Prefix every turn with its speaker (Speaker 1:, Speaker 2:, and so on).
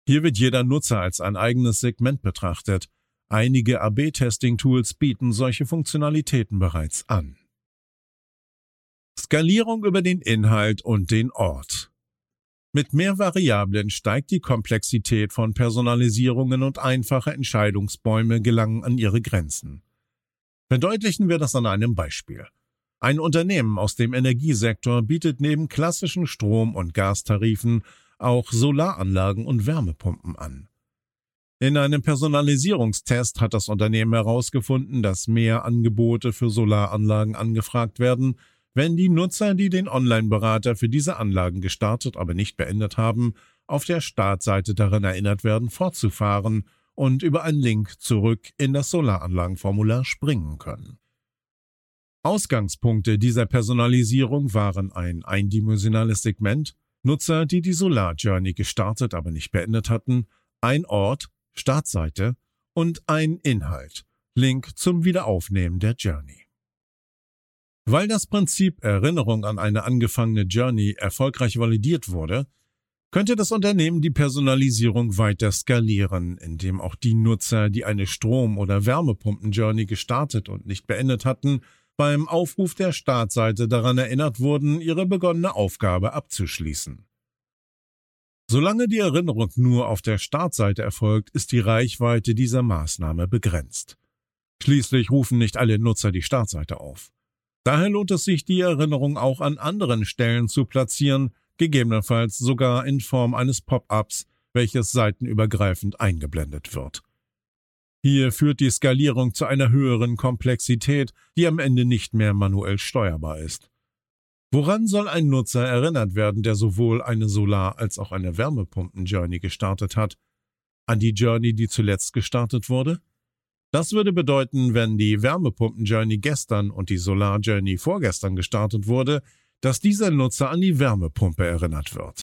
Speaker 1: Hier wird jeder Nutzer als ein eigenes Segment betrachtet. Einige AB-Testing-Tools bieten solche Funktionalitäten bereits an. Skalierung über den Inhalt und den Ort. Mit mehr Variablen steigt die Komplexität von Personalisierungen und einfache Entscheidungsbäume gelangen an ihre Grenzen. Verdeutlichen wir das an einem Beispiel. Ein Unternehmen aus dem Energiesektor bietet neben klassischen Strom- und Gastarifen auch Solaranlagen und Wärmepumpen an. In einem Personalisierungstest hat das Unternehmen herausgefunden, dass mehr Angebote für Solaranlagen angefragt werden, wenn die Nutzer, die den Online-Berater für diese Anlagen gestartet, aber nicht beendet haben, auf der Startseite daran erinnert werden, fortzufahren und über einen Link zurück in das Solaranlagenformular springen können. Ausgangspunkte dieser Personalisierung waren ein eindimensionales Segment, Nutzer, die die Solar-Journey gestartet, aber nicht beendet hatten, ein Ort, Startseite und ein Inhalt, Link zum Wiederaufnehmen der Journey. Weil das Prinzip Erinnerung an eine angefangene Journey erfolgreich validiert wurde, könnte das Unternehmen die Personalisierung weiter skalieren, indem auch die Nutzer, die eine Strom- oder Wärmepumpen-Journey gestartet und nicht beendet hatten, beim Aufruf der Startseite daran erinnert wurden, ihre begonnene Aufgabe abzuschließen. Solange die Erinnerung nur auf der Startseite erfolgt, ist die Reichweite dieser Maßnahme begrenzt. Schließlich rufen nicht alle Nutzer die Startseite auf. Daher lohnt es sich, die Erinnerung auch an anderen Stellen zu platzieren, gegebenenfalls sogar in Form eines Pop-ups, welches seitenübergreifend eingeblendet wird. Hier führt die Skalierung zu einer höheren Komplexität, die am Ende nicht mehr manuell steuerbar ist. Woran soll ein Nutzer erinnert werden, der sowohl eine Solar- als auch eine Wärmepumpen-Journey gestartet hat? An die Journey, die zuletzt gestartet wurde? Das würde bedeuten, wenn die Wärmepumpen-Journey gestern und die Solar-Journey vorgestern gestartet wurde, dass dieser Nutzer an die Wärmepumpe erinnert wird.